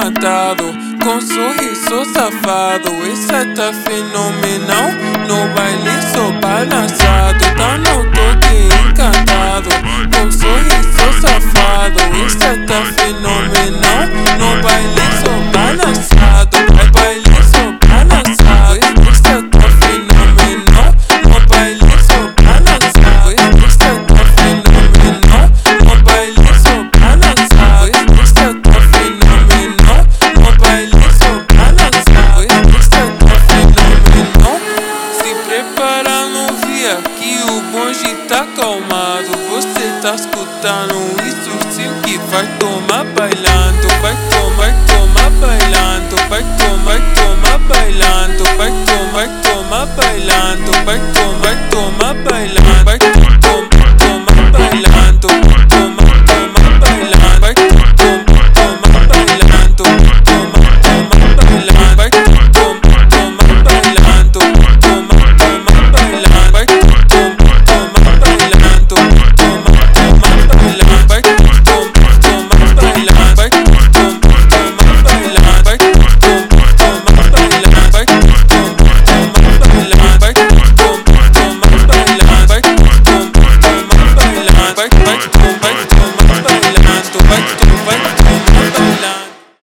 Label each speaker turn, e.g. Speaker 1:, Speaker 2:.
Speaker 1: encantado, com sorriso safado. Essa tá fenomenal, no baile sou balançado. Tá no toque encantado, com sorriso safado. Essa tá fenomenal, no baile sou balançado. No baile sou balançado. Essa tá fenomenal, no baile sou balançado. Essa tá fenomenal, no baile sou balançado. Essa tá fenomenal, no baile sou balançado. Essa tá fenomenal. Se prepara, novinha, que o bonde tá calmado. Você tá escutando isso, sim, que vai tomar bailando. Vai tomar bailando. Vai tomar bailando. Vai tomar bailando. Vai tomar bailando. Vai tomar bailando.